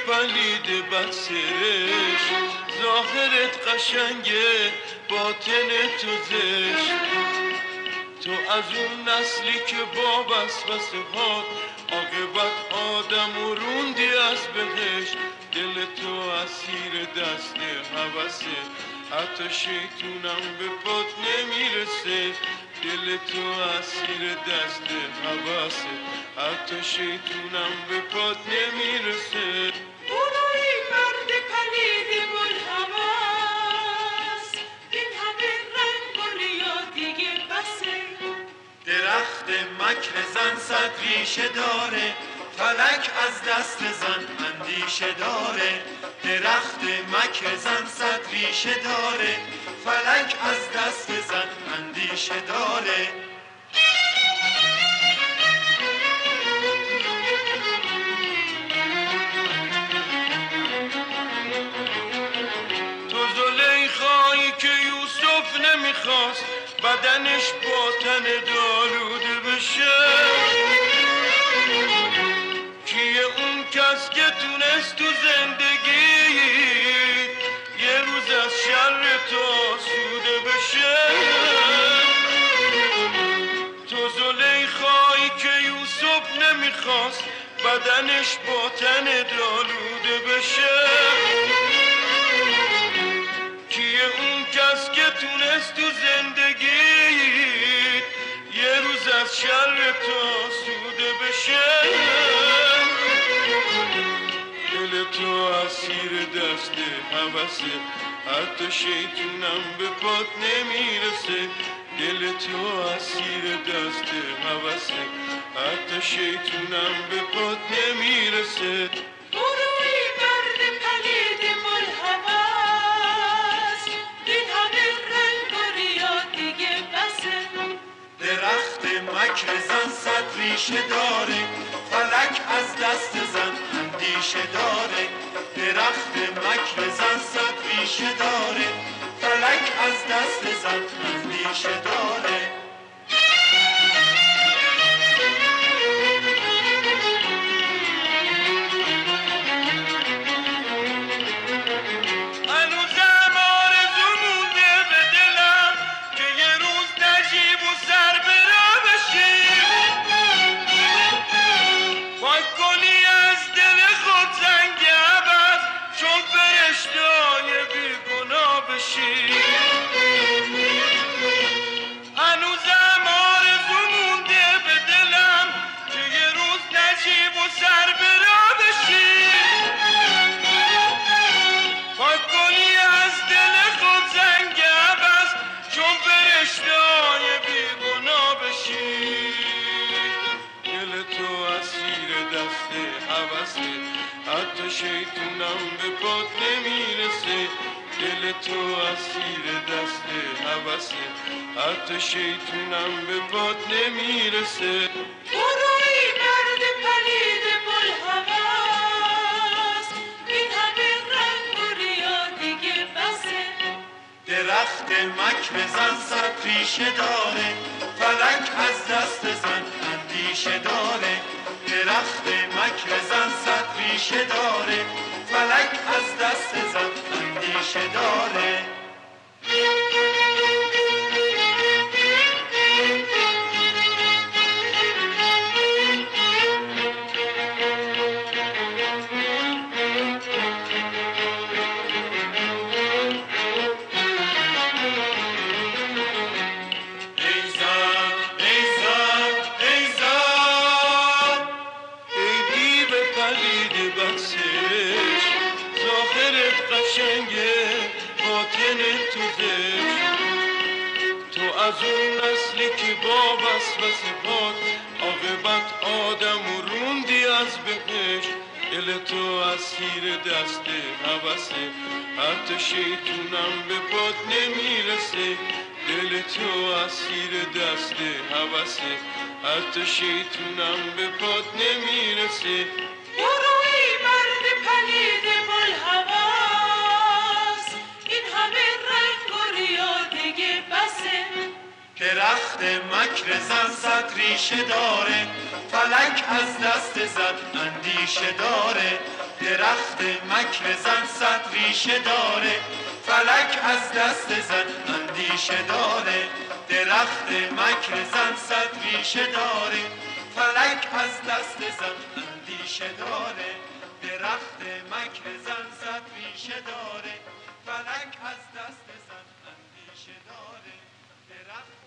پلید بد سرش، ظاهرت قشنگه باطن تو زشت. تو از اون نسلی که با وسوسه هات عاقبت آدمو روندی از بهشت. دل تو اسیر دست هوسه، حتی شیطونم به پات نمیرسه. دل تو اسیر دست هوسه، حتی شیطونم به پات نمیرسه. برای مرد پلید ملحوس، این همه رنگ و ریا دیگه بسه. درخت مکر زن صد ریشه داره، فلک از دست زن اندیشه داره. درخت مکر زن صد ریشه داره، فلک از دست زن اندیشه داره. تو زلیخایی که یوسف نمیخواست بدنش با تن دالوده بشه. کیه اون کس که تونست تو زندگی یه روز از شر تو آسوده بشه. تو زلیخایی که یوسف نمیخواست بدنش با تن دالوده بشه. کیه اون کس که تونست تو زندگی یه روز از شر تو آسوده بشه. دل تو اسیر دست هوسه، حتی شیطونم به پات نمیرسه. دل تو اسیر دست هوسه، حتی شیطونم به پات نمیرسه. برای مرد پلید ملحوس، این همه رنگ و ریا دیگه بسه. درخت مکر زن صد ریشه داره، فلک از دست زن اندیشه داره. درخت مکر زن صد ریشه داره، فلک از دست زن اندیشه داره. هنوزم آرزو مونده به دلم که یه روز نجیب و سر به راه بشی. پاک کنی از دل خود زنگ عبس، چون فرشته‌های بیگناه بشی. دل تو اسیر دست هوسه، حتی شیطونم به پات نمیرسه. دل تو اسیر دست هوسه، حتی شیطونم به پات نمیرسه. برای مرد پلید ملحوس، این همه رنگ و ریا دیگه بسه. درخت مکر زن صد ریشه داره، فلک از دست زن اندیشه داره. درخت مکر زن صد ریشه داره، فلک از دست زن اندیشه داره. تو از اون نسلی که با وسوسه هات عاقبت آدمو روندی از بهشت. دل تو اسیر دست هوسه، حتی شیطونم به پات نمیرسه. دل تو اسیر دست هوسه، حتی شیطونم به پات نمیرسه. برای مرد پلید ملحوس، این همه رنگ و ریا دیگه بسه. درخت مکر زن صد ریشه داره، فلک از دست زن اندیشه داره. درخت مکر زن صد ریشه داره فلک از دست زن اندیشه داره درخت مکر زن صد ریشه داره فلک از دست زن اندیشه داره درخت مکر زن صد ریشه داره فلک از دست زن اندیشه داره درخت